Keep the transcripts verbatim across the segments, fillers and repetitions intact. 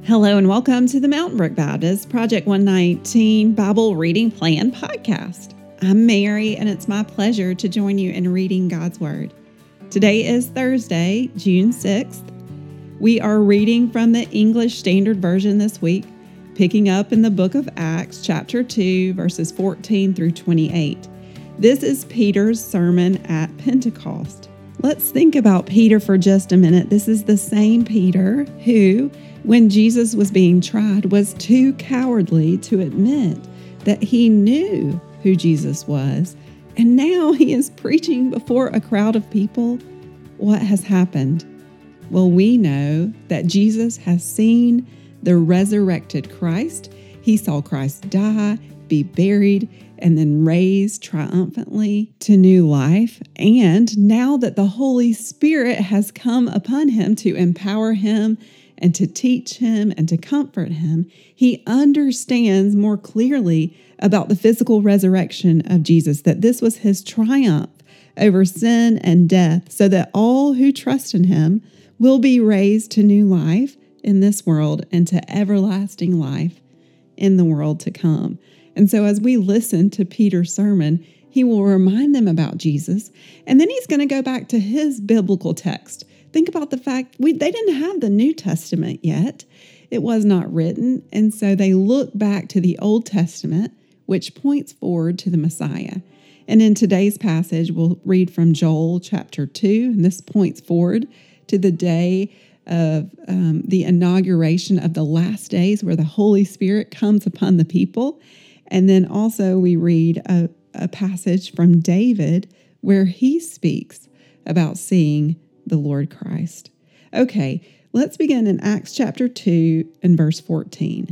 Hello and welcome to the Mountain Brook Baptist Project one nineteen Bible Reading Plan podcast. I'm Mary, and it's my pleasure to join you in reading God's Word. Today is Thursday, June sixth. We are reading from the English Standard Version this week, picking up in the book of Acts, chapter two, verses fourteen through twenty-eight. This is Peter's sermon at Pentecost. Let's think about Peter for just a minute. This is the same Peter who, when Jesus was being tried, was too cowardly to admit that he knew who Jesus was. And now he is preaching before a crowd of people. What has happened? Well, we know that Jesus has seen the resurrected Christ. He saw Christ die, be buried, and then raised triumphantly to new life. And now that the Holy Spirit has come upon him to empower him and to teach him and to comfort him, he understands more clearly about the physical resurrection of Jesus, that this was his triumph over sin and death, so that all who trust in him will be raised to new life in this world and to everlasting life in the world to come. And so as we listen to Peter's sermon, he will remind them about Jesus, and then he's going to go back to his biblical text. Think about the fact we they didn't have the New Testament yet. It was not written, and so they look back to the Old Testament, which points forward to the Messiah. And in today's passage, we'll read from Joel chapter two, and this points forward to the day of um, the inauguration of the last days, where the Holy Spirit comes upon the people. And then also we read a, a passage from David where he speaks about seeing the Lord Christ. Okay, let's begin in Acts chapter two and verse fourteen.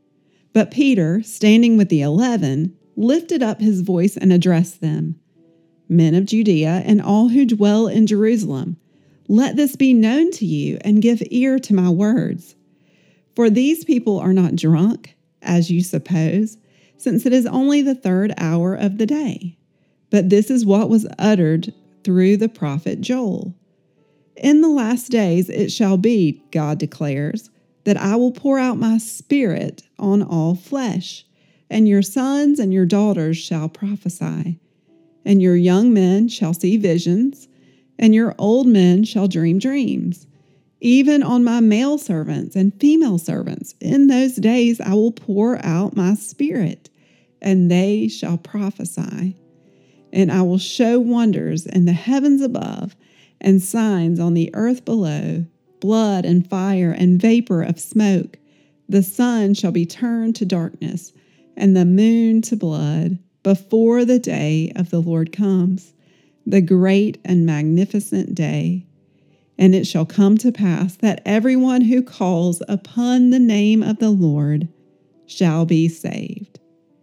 But Peter, standing with the eleven, lifted up his voice and addressed them. Men of Judea and all who dwell in Jerusalem, let this be known to you, and give ear to my words. For these people are not drunk, as you suppose, since it is only the third hour of the day. But this is what was uttered through the prophet Joel. In the last days it shall be, God declares, that I will pour out my spirit on all flesh, and your sons and your daughters shall prophesy, and your young men shall see visions, and your old men shall dream dreams. Even on my male servants and female servants, in those days I will pour out my spirit, and they shall prophesy. And I will show wonders in the heavens above, and signs on the earth below, blood and fire and vapor of smoke. The sun shall be turned to darkness, and the moon to blood, before the day of the Lord comes, the great and magnificent day. And it shall come to pass that everyone who calls upon the name of the Lord shall be saved.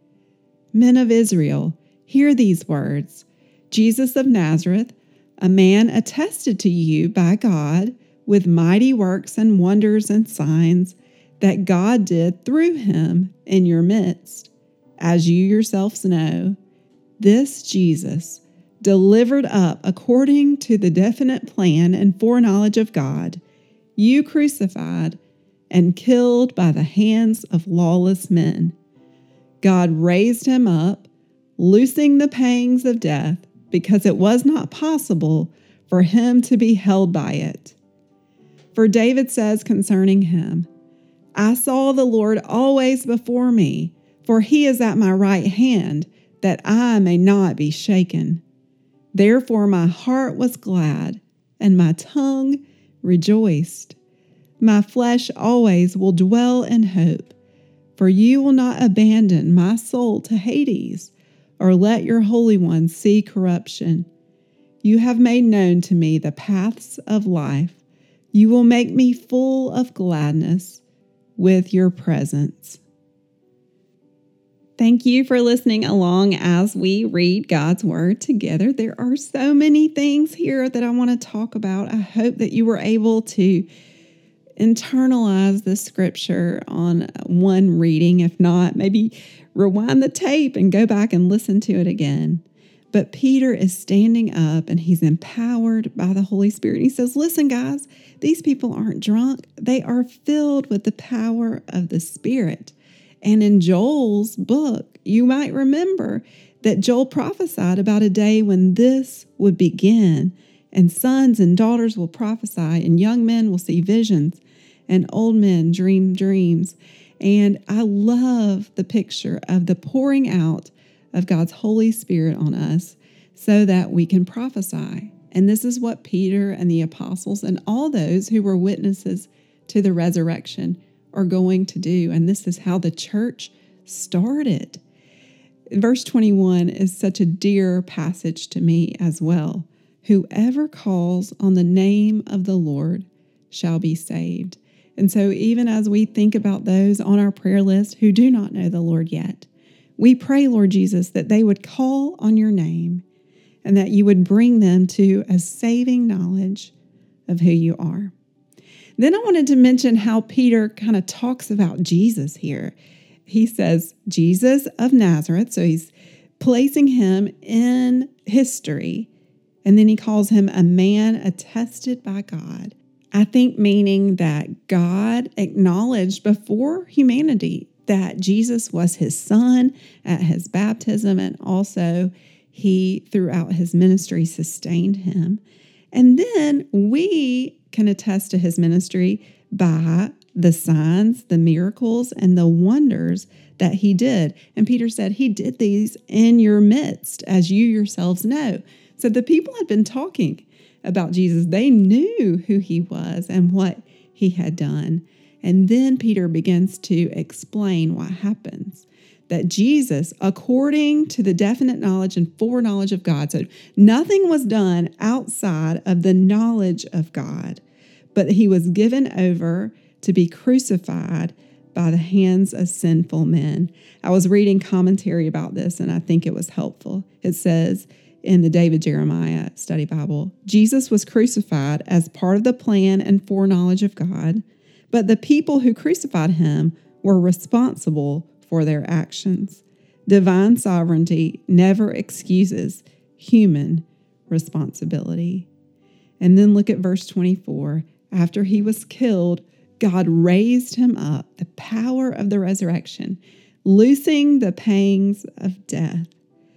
Men of Israel, hear these words. Jesus of Nazareth, a man attested to you by God with mighty works and wonders and signs that God did through him in your midst, as you yourselves know, this Jesus, delivered up according to the definite plan and foreknowledge of God, you crucified and killed by the hands of lawless men. God raised him up, loosing the pangs of death, because it was not possible for him to be held by it. For David says concerning him, I saw the Lord always before me, for he is at my right hand, that I may not be shaken. Therefore my heart was glad, and my tongue rejoiced. My flesh always will dwell in hope, for you will not abandon my soul to Hades, or let your Holy One see corruption. You have made known to me the paths of life. You will make me full of gladness with your presence. Thank you for listening along as we read God's Word together. There are so many things here that I want to talk about. I hope that you were able to internalize the scripture on one reading. If not, maybe rewind the tape and go back and listen to it again. But Peter is standing up and he's empowered by the Holy Spirit. He says, listen, guys, these people aren't drunk. They are filled with the power of the Spirit. And in Joel's book, you might remember that Joel prophesied about a day when this would begin, and sons and daughters will prophesy, and young men will see visions, and old men dream dreams. And I love the picture of the pouring out of God's Holy Spirit on us so that we can prophesy. And this is what Peter and the apostles and all those who were witnesses to the resurrection are going to do. And this is how the church started. Verse twenty-one is such a dear passage to me as well. Whoever calls on the name of the Lord shall be saved. And so even as we think about those on our prayer list who do not know the Lord yet, we pray, Lord Jesus, that they would call on your name and that you would bring them to a saving knowledge of who you are. Then I wanted to mention how Peter kind of talks about Jesus here. He says, Jesus of Nazareth, so he's placing him in history, and then he calls him a man attested by God. I think meaning that God acknowledged before humanity that Jesus was his son at his baptism, and also he, throughout his ministry, sustained him. And then we can attest to his ministry by the signs, the miracles, and the wonders that he did. And Peter said, he did these in your midst, as you yourselves know. So the people had been talking about Jesus. They knew who he was and what he had done. And then Peter begins to explain what happens. That Jesus, according to the definite knowledge and foreknowledge of God, so nothing was done outside of the knowledge of God, but he was given over to be crucified by the hands of sinful men. I was reading commentary about this, and I think it was helpful. It says in the David Jeremiah Study Bible, Jesus was crucified as part of the plan and foreknowledge of God, but the people who crucified him were responsible for their actions. Divine sovereignty never excuses human responsibility. And then look at verse twenty-four. After he was killed, God raised him up, the power of the resurrection, loosing the pangs of death.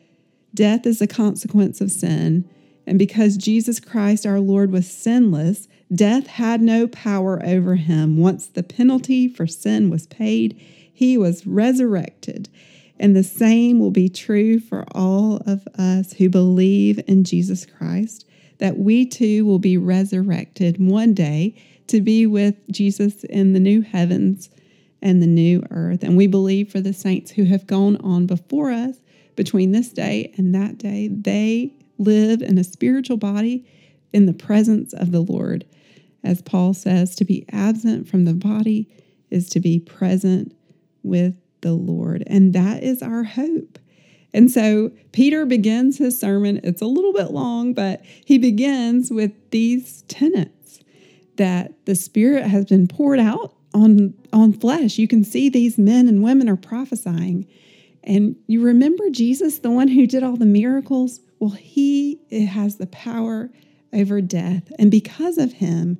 Death is a consequence of sin, and because Jesus Christ our Lord was sinless, death had no power over him. Once the penalty for sin was paid, he was resurrected, and the same will be true for all of us who believe in Jesus Christ, that we too will be resurrected one day to be with Jesus in the new heavens and the new earth. And we believe for the saints who have gone on before us between this day and that day, they live in a spiritual body in the presence of the Lord. As Paul says, to be absent from the body is to be present with the Lord. And that is our hope. And so Peter begins his sermon. It's a little bit long, but he begins with these tenets that the Spirit has been poured out on, on flesh. You can see these men and women are prophesying. And you remember Jesus, the one who did all the miracles? Well, he has the power over death. And because of him,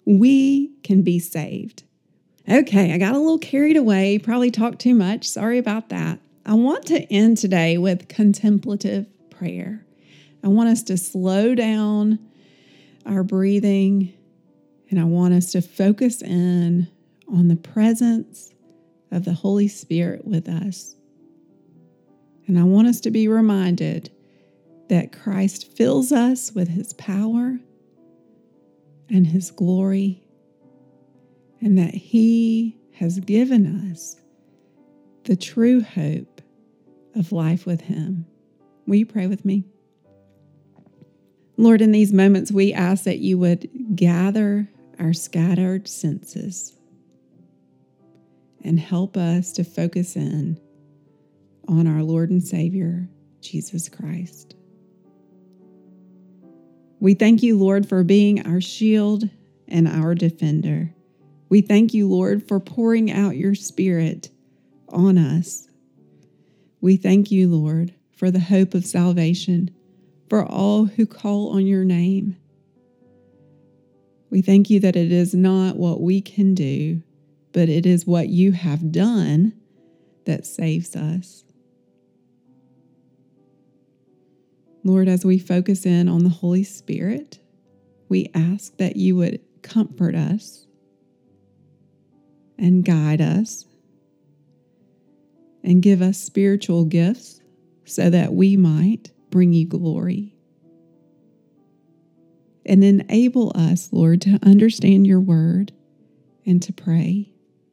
we can be saved. Okay, I got a little carried away, probably talked too much. Sorry about that. I want to end today with contemplative prayer. I want us to slow down our breathing, and I want us to focus in on the presence of the Holy Spirit with us. And I want us to be reminded that Christ fills us with his power and his glory, and that he has given us the true hope of life with him. Will you pray with me? Lord, in these moments, we ask that you would gather our scattered senses and help us to focus in on our Lord and Savior, Jesus Christ. We thank you, Lord, for being our shield and our defender. We thank you, Lord, for pouring out your Spirit on us. We thank you, Lord, for the hope of salvation for all who call on your name. We thank you that it is not what we can do, but it is what you have done that saves us. Lord, as we focus in on the Holy Spirit, we ask that you would comfort us and guide us and give us spiritual gifts so that we might bring you glory. And enable us, Lord, to understand your word and to pray.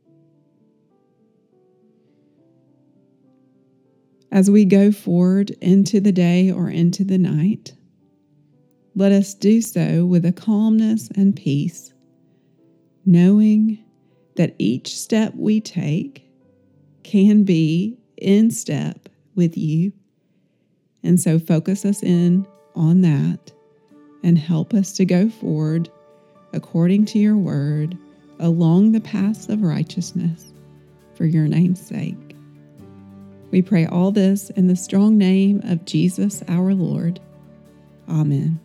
As we go forward into the day or into the night, let us do so with a calmness and peace, knowing that each step we take can be in step with you. And so focus us in on that and help us to go forward according to your word along the paths of righteousness for your name's sake. We pray all this in the strong name of Jesus our Lord. Amen.